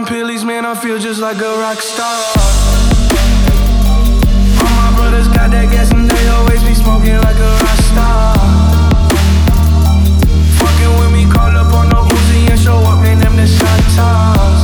pillies, man, I feel just like a rock star. All my brothers got that gas and they always be smoking like a rock star. Fucking with me, call up on no Uzi and show up, man, them the shot toss.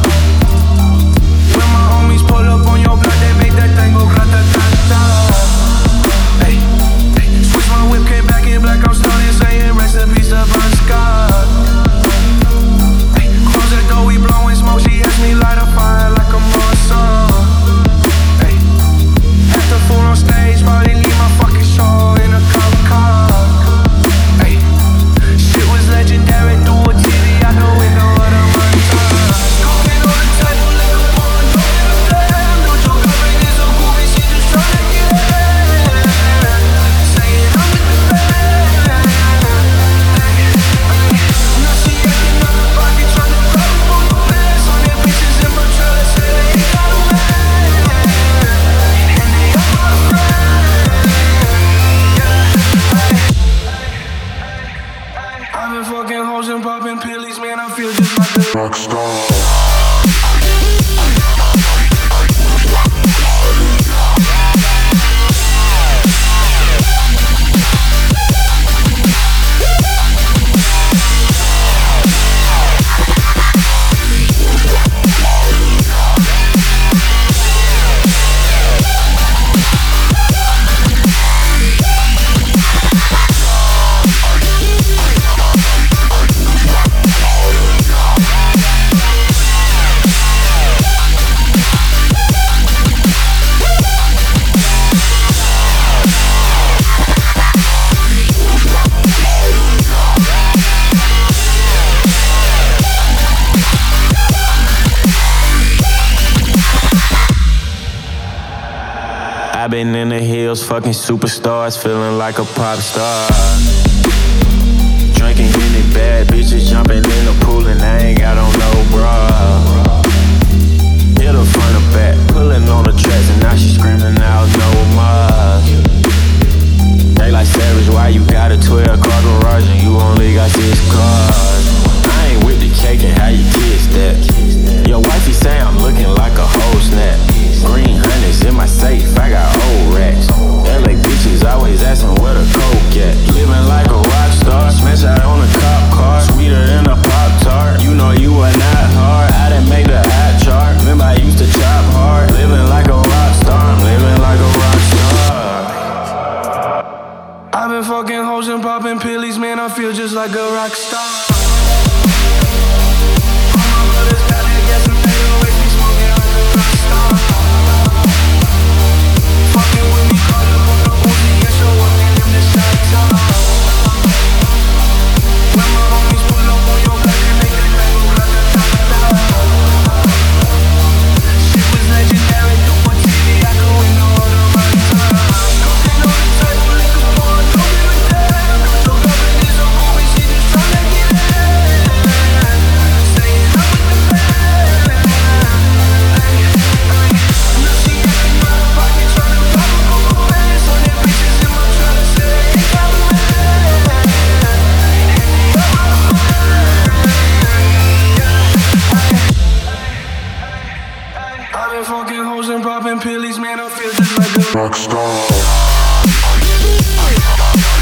When my homies pull up on your block, they make that thing go grata-ta-ta. Hey, switch my whip, came back in black, I'm starting saying recipes to Bon Scott. Hey, close that door, we blowing smoke, she asked me light a fire like a Marsan. Hey, at the fool on stage, probably leave my fucking show in a cop car. Hey, shit was legendary through a TV out the window of the montage. Smoking on the table, liquor pouring, don't give a damn. Don't your girlfriend is so goofy, she just tryna get in. Saying I'm with the band. Now she acting out of pocket, tryna grab up on your pants. On their bitches in my trailer, say they ain't got a man. And they all my friends. I've been fucking hoes and popping pillies, man, I feel just like a rock star. I've been in the hills, fucking superstars, feeling like a pop star. Drinking any bad bitches, jumping in the pool, and I ain't got on no bra. Hit her front or back, pulling on the tracks, and now she screaming out no more. They like Savage, why you got a 12-car garage and you only got 6 cars? I ain't with the cake and how you kiss that. Your wifey say I'm looking like a whole snap. Green honey's in my safe, I got old racks. LA bitches always asking where the coke at. Living like a rock star, smash out on a cop car. Sweeter than a Pop-Tart, you know you are not hard. I didn't make the hot chart, remember I used to chop hard. Living like a rock star, I'm living like a rock star. I've been fucking hoes and popping pillies, man, I feel just like a rock star. All my brothers got that gas and they always be smoking like a rock star. Fucking with me, call up on the Uzi and show up, man, them the shot toss. When my homies pull up on your block, they make that thing go grata-ta-ta. Shit was legendary through a TV out the window of the montage. Smoking on the table, liquor pouring, don't give a damn. Don't your girlfriend is so goofy, she just tryna get in. Saying I'm with the band. Now she acting out of pocket, tryna grab up on my pants. On their bitches in my trailer, say they ain't got a man. And they all my friends. I've been fucking hoes and popping pillies, man, I feel just like a rock star.